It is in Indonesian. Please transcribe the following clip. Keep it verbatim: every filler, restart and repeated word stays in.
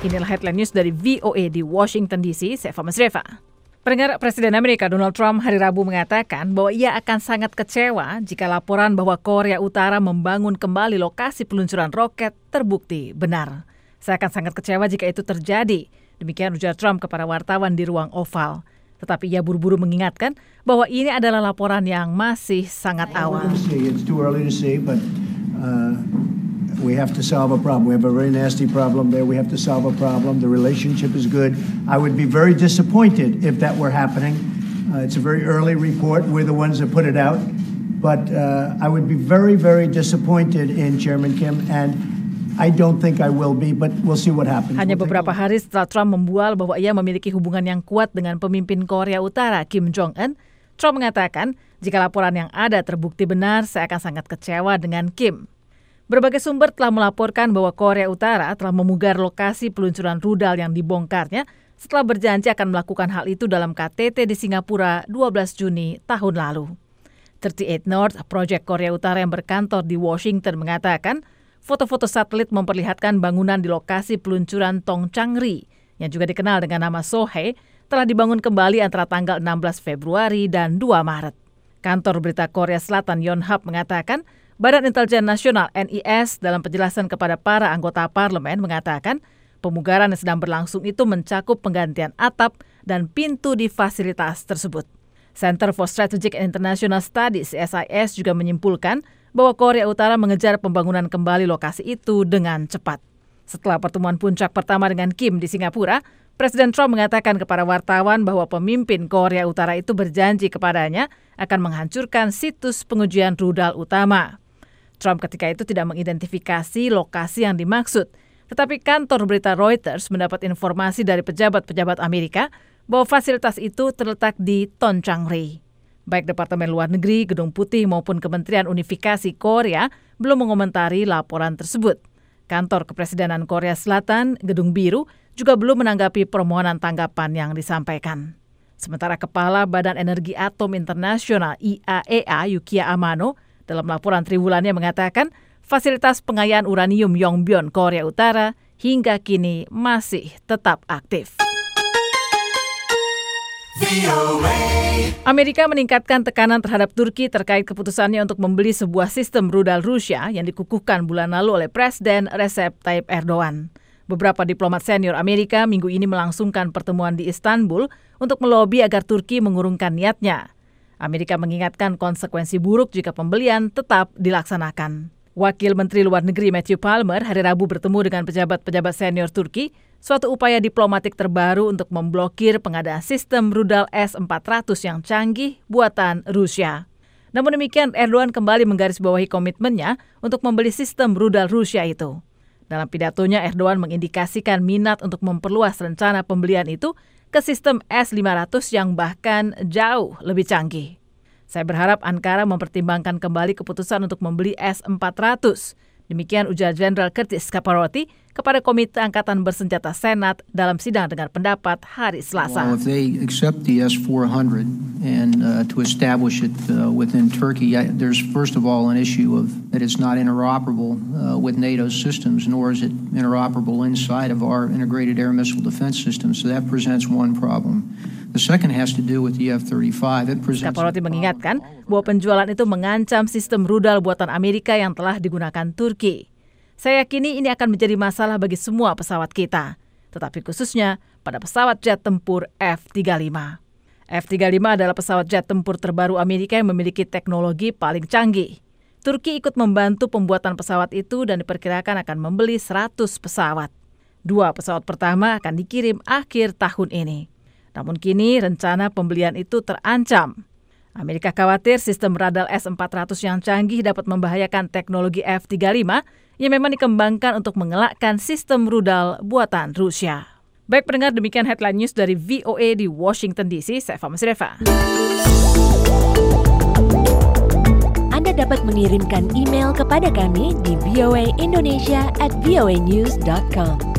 Inilah headline news dari V O A di Washington D C. Saya Fama Sreva. Pendengar, Presiden Amerika Donald Trump hari Rabu mengatakan bahwa ia akan sangat kecewa jika laporan bahwa Korea Utara membangun kembali lokasi peluncuran roket terbukti benar. Saya akan sangat kecewa jika itu terjadi. Demikian ujar Trump kepada wartawan di ruang oval. Tetapi ia buru-buru mengingatkan bahwa ini adalah laporan yang masih sangat awal. It's too early to see, but uh, we have to solve a problem. We have a very nasty problem there. We have to solve a problem. The relationship is good. I would be very disappointed if that were happening. Uh, it's a very early report. We're the ones that put it out. But uh, I would be very, very disappointed in Chairman Kim, and I don't think I will be, but we'll see what happens. Hanya beberapa hari setelah Trump membual bahwa ia memiliki hubungan yang kuat dengan pemimpin Korea Utara, Kim Jong-un, Trump mengatakan, jika laporan yang ada terbukti benar, saya akan sangat kecewa dengan Kim. Berbagai sumber telah melaporkan bahwa Korea Utara telah memugar lokasi peluncuran rudal yang dibongkarnya setelah berjanji akan melakukan hal itu dalam K T T di Singapura dua belas Juni tahun lalu. tiga puluh delapan North, proyek Korea Utara yang berkantor di Washington mengatakan, foto-foto satelit memperlihatkan bangunan di lokasi peluncuran Tongchang-ri, yang juga dikenal dengan nama Sohae, telah dibangun kembali antara tanggal enam belas Februari dan dua Maret. Kantor Berita Korea Selatan Yonhap mengatakan, Badan Intelijen Nasional N I S dalam penjelasan kepada para anggota parlemen mengatakan, pemugaran yang sedang berlangsung itu mencakup penggantian atap dan pintu di fasilitas tersebut. Center for Strategic and International Studies C S I S juga menyimpulkan bahwa Korea Utara mengejar pembangunan kembali lokasi itu dengan cepat. Setelah pertemuan puncak pertama dengan Kim di Singapura, Presiden Trump mengatakan kepada wartawan bahwa pemimpin Korea Utara itu berjanji kepadanya akan menghancurkan situs pengujian rudal utama. Trump ketika itu tidak mengidentifikasi lokasi yang dimaksud, tetapi kantor berita Reuters mendapat informasi dari pejabat-pejabat Amerika bahwa fasilitas itu terletak di Tongchang-ri. Baik Departemen Luar Negeri, Gedung Putih maupun Kementerian Unifikasi Korea belum mengomentari laporan tersebut. Kantor Kepresidenan Korea Selatan, Gedung Biru, juga belum menanggapi permohonan tanggapan yang disampaikan. Sementara Kepala Badan Energi Atom Internasional I A E A, Yukiya Amano, dalam laporan triwulannya mengatakan fasilitas pengayaan uranium Yongbyon, Korea Utara, hingga kini masih tetap aktif. Amerika meningkatkan tekanan terhadap Turki terkait keputusannya untuk membeli sebuah sistem rudal Rusia yang dikukuhkan bulan lalu oleh Presiden Recep Tayyip Erdogan. Beberapa diplomat senior Amerika minggu ini melangsungkan pertemuan di Istanbul untuk melobi agar Turki mengurungkan niatnya. Amerika mengingatkan konsekuensi buruk jika pembelian tetap dilaksanakan. Wakil Menteri Luar Negeri Matthew Palmer hari Rabu bertemu dengan pejabat-pejabat senior Turki, suatu upaya diplomatik terbaru untuk memblokir pengadaan sistem rudal S empat ratus yang canggih buatan Rusia. Namun demikian, Erdogan kembali menggarisbawahi komitmennya untuk membeli sistem rudal Rusia itu. Dalam pidatonya, Erdogan mengindikasikan minat untuk memperluas rencana pembelian itu ke sistem S lima ratus yang bahkan jauh lebih canggih. Saya berharap Ankara mempertimbangkan kembali keputusan untuk membeli S empat ratus. Demikian ujar Jenderal Curtis Scaparotti kepada Komite Angkatan Bersenjata Senat dalam sidang dengar pendapat hari Selasa. Well, if they accept the S four hundred and uh, to establish it uh, within Turkey, I, there's first of all an issue of that it's not interoperable uh, with NATO's systems, nor is it interoperable inside of our integrated air missile defense system. So that presents one problem. The second has to do with the F thirty-five. It presents. Scaparotti mengingatkan bahwa penjualan itu mengancam sistem rudal buatan Amerika yang telah digunakan Turki. Saya yakini ini akan menjadi masalah bagi semua pesawat kita, tetapi khususnya pada pesawat jet tempur F tiga puluh lima. F tiga puluh lima adalah pesawat jet tempur terbaru Amerika yang memiliki teknologi paling canggih. Turki ikut membantu pembuatan pesawat itu dan diperkirakan akan membeli seratus pesawat. Dua pesawat pertama akan dikirim akhir tahun ini. Namun kini rencana pembelian itu terancam. Amerika khawatir sistem rudal S empat ratus yang canggih dapat membahayakan teknologi F tiga puluh lima yang memang dikembangkan untuk mengelakkan sistem rudal buatan Rusia. Baik pendengar, demikian headline news dari V O A di Washington D C. Saya Fama Sreva. Anda dapat mengirimkan email kepada kami di voaindonesia at voanews dot com.